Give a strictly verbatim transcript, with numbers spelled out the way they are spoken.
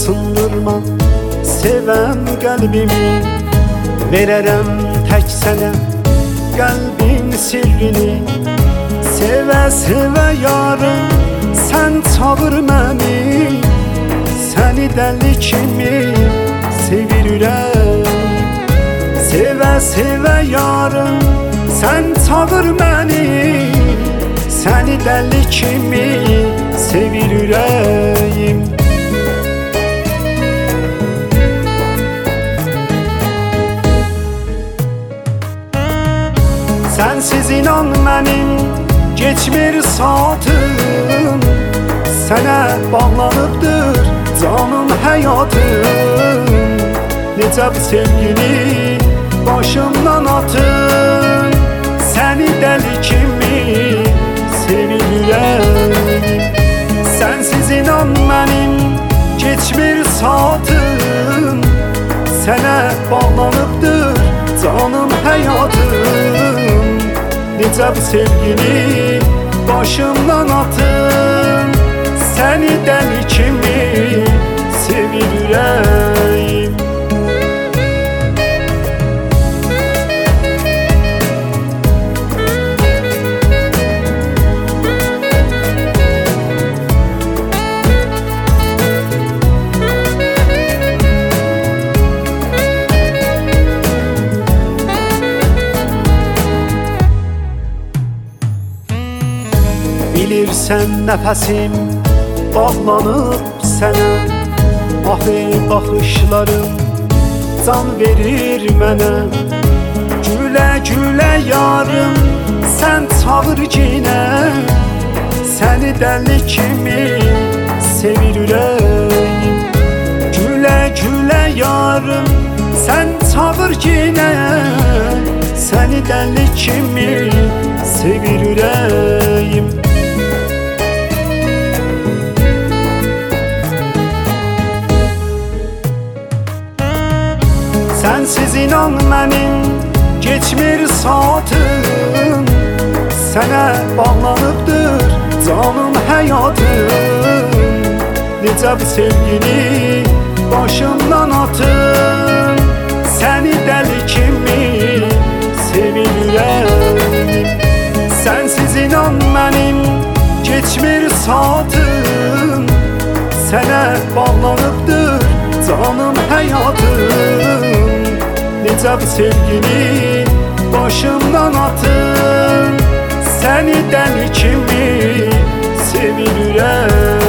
sındırma seven qəlbimi. Verərəm tək sənə qəlbin sirrini. Sevə sevə yarım sən çağır məni. Səni dəli kimi sevir ürəyim. Sevə sevə yarım sən çağır məni. Səni dəli kimi sevir ürəyim. Sənsiz inan mənim geçmir saatım. Sənə bağlanıbdır canım həyatım. Necə bir sevgini başımdan atım. Səni dəli kimi sevir ürəyim. Sənsiz inan mənim geçmir saatım. Sənə bağlanıbdır canım həyatım. Necə bir sevgini başımdan atım. Səni dəli kimi sevir ürəyim. Bilirsən nəfəsim bağlanıb sənə. Ahı baxışlarım can verir mənə. Gülə gülə yarım sən çağır yenə. Səni dəli kimi sevir ürəyim. Gülə gülə yarım sən çağır yenə. Səni dəli kimi sevir ürəyim. Sənsiz inan mənim geçmir saatım. Sənə bağlanıbdır canım həyatım. Necə bir sevgini başımdan atım. Səni dəli kimi sevir ürəyim. Sənsiz inan mənim geçmir saatım. Sənə bağlanıbdır canım həyatım. Necə bir sevgini başımdan atım. Səni dəli kimi sevir ürəyim.